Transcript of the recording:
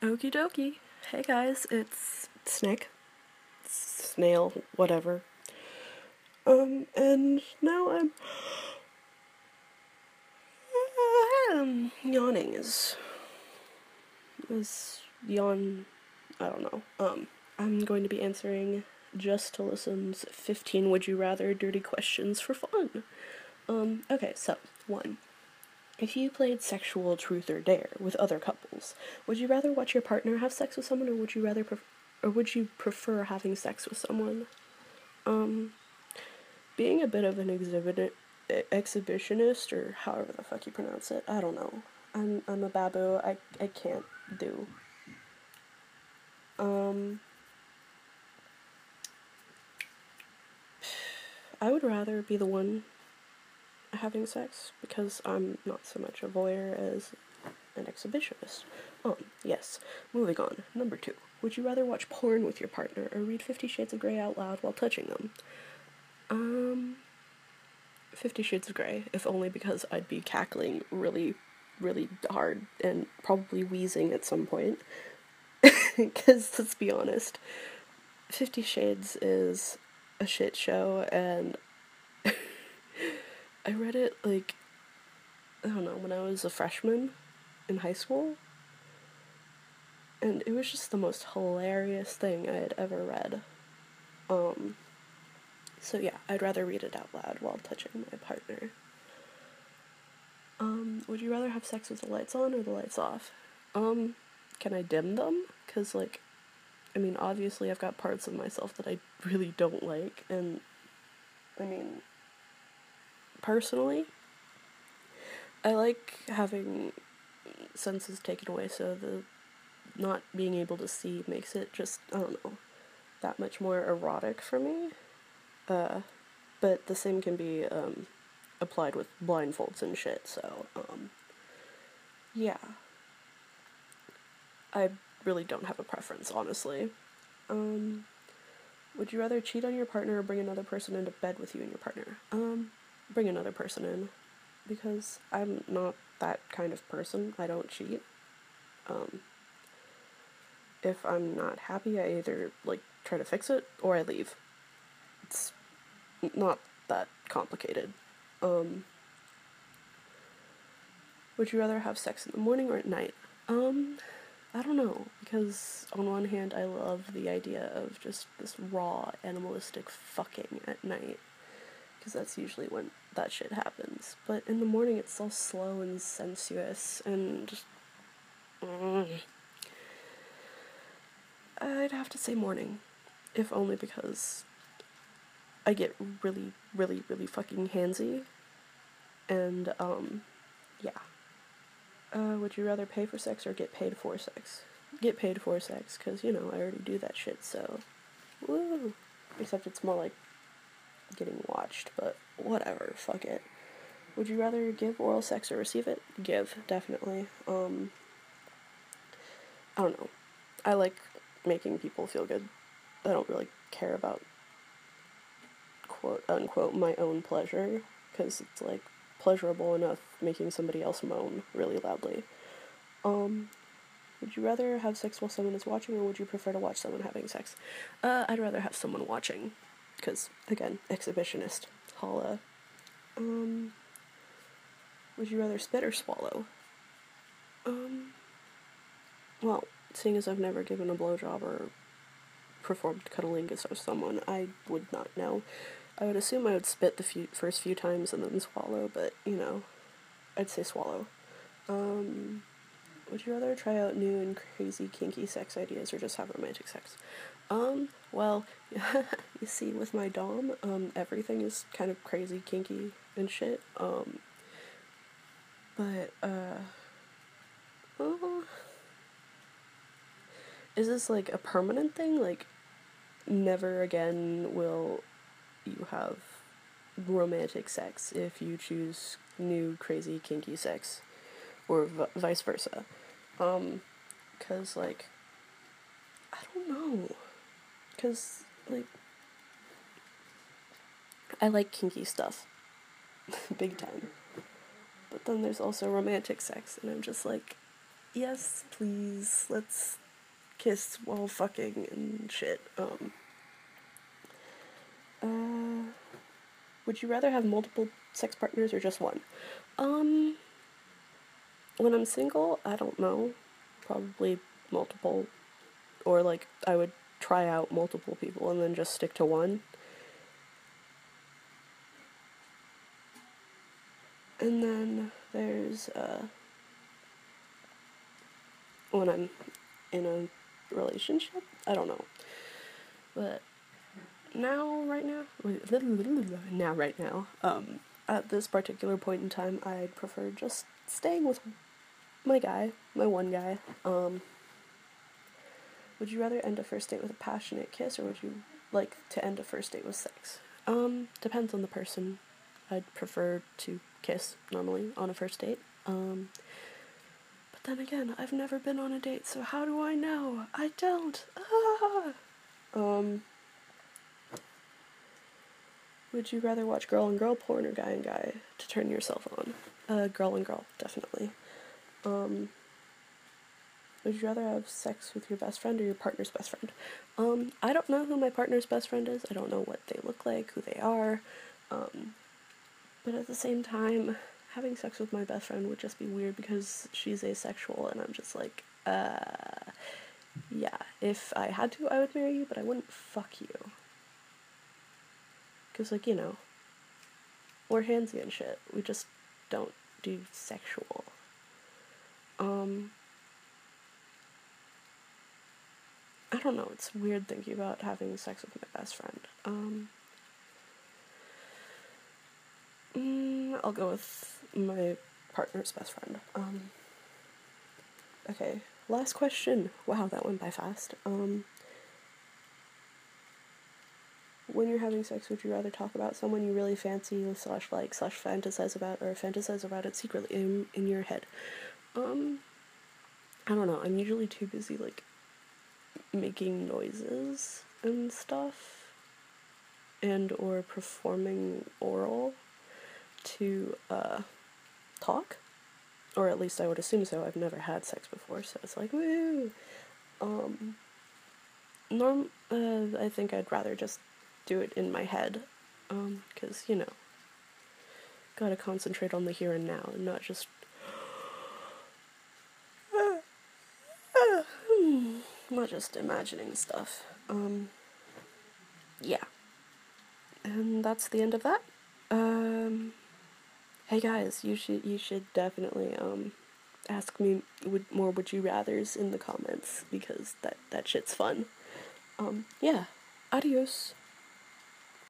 Okie dokie. Hey guys, it's Snick. Snail, whatever. And now I'm yawning is yawn, I don't know. I'm going to be answering Just to Listen's 15 Would You Rather dirty questions for fun. Okay, so, 1. If you played sexual truth or dare with other couples, would you rather watch your partner have sex with someone, or would you prefer having sex with someone? Being a bit of an exhibitionist, or however the fuck you pronounce it, I don't know. I'm a babu. I can't do. I would rather be the one having sex because I'm not so much a voyeur as an exhibitionist. Yes. Moving on. Number 2. Would you rather watch porn with your partner or read 50 Shades of Grey out loud while touching them? 50 Shades of Grey, if only because I'd be cackling really, really hard and probably wheezing at some point. Because, let's be honest, 50 Shades is a shit show, and I read it, like, I don't know, when I was a freshman in high school, and it was just the most hilarious thing I had ever read. So yeah, I'd rather read it out loud while touching my partner. Would you rather have sex with the lights on or the lights off? Can I dim them? 'Cause, like, I mean, obviously I've got parts of myself that I really don't like, and, I mean, personally, I like having senses taken away, so the not being able to see makes it just, I don't know, that much more erotic for me. But the same can be, applied with blindfolds and shit, so, yeah. I really don't have a preference, honestly. Would you rather cheat on your partner or bring another person into bed with you and your partner? Bring another person in, because I'm not that kind of person. I don't cheat. If I'm not happy, I either, like, try to fix it, or I leave. It's not that complicated. Would you rather have sex in the morning or at night? I don't know, because on one hand, I love the idea of just this raw, animalistic fucking at night, because that's usually when that shit happens. But in the morning, it's all slow and sensuous, and just, I'd have to say morning, if only because I get really, really, really fucking handsy, and, yeah. Would you rather pay for sex or get paid for sex? Get paid for sex, because, you know, I already do that shit, so, woo! Except it's more like getting watched, but whatever, fuck it. Would you rather give oral sex or receive it? Give, definitely. I don't know. I like making people feel good. I don't really care about, quote unquote, my own pleasure, because it's, like, pleasurable enough making somebody else moan really loudly. Would you rather have sex while someone is watching, or would you prefer to watch someone having sex? I'd rather have someone watching, because, again, exhibitionist. Holla. Would you rather spit or swallow? Well, seeing as I've never given a blowjob or performed cunnilingus with someone, I would not know. I would assume I would spit the first few times and then swallow, but, you know, I'd say swallow. Would you rather try out new and crazy kinky sex ideas or just have romantic sex? Well, you see, with my dom, everything is kind of crazy, kinky, and shit, but, is this, like, a permanent thing? Like, never again will you have romantic sex if you choose new, crazy, kinky sex, or vice versa? 'Cause, like, I don't know, 'cause, like, I like kinky stuff, big time, but then there's also romantic sex, and I'm just like, yes, please, let's kiss while fucking and shit. Would you rather have multiple sex partners or just one? When I'm single, I don't know. Probably multiple. Or, like, I would try out multiple people and then just stick to one. And then there's, when I'm in a relationship? I don't know. But right now, at this particular point in time, I'd prefer just staying with my one guy. Would you rather end a first date with a passionate kiss, or would you like to end a first date with sex? Depends on the person. I'd prefer to kiss normally on a first date. But then again, I've never been on a date, so how do I know? I don't. Ah! Would you rather watch girl and girl porn or guy and guy to turn yourself on? Girl and girl, definitely. Would you rather have sex with your best friend or your partner's best friend? I don't know who my partner's best friend is. I don't know what they look like, who they are. But at the same time, having sex with my best friend would just be weird because she's asexual and I'm just like, yeah, if I had to, I would marry you, but I wouldn't fuck you. Because, like, you know, we're handsy and shit. We just don't do sexual. I don't know, it's weird thinking about having sex with my best friend. I'll go with my partner's best friend. Okay, last question. Wow, that went by fast. When you're having sex, would you rather talk about someone you really fancy / like / fantasize about, or fantasize about it secretly in your head? I don't know, I'm usually too busy, like, making noises and stuff, and or performing oral to, talk. Or at least I would assume so. I've never had sex before, so it's like, woo! I think I'd rather just do it in my head, because, you know, gotta concentrate on the here and now, and not just imagining stuff. Yeah. And that's the end of that. Hey guys, you should definitely, ask me more would you rathers in the comments, because that shit's fun. Yeah. Adios.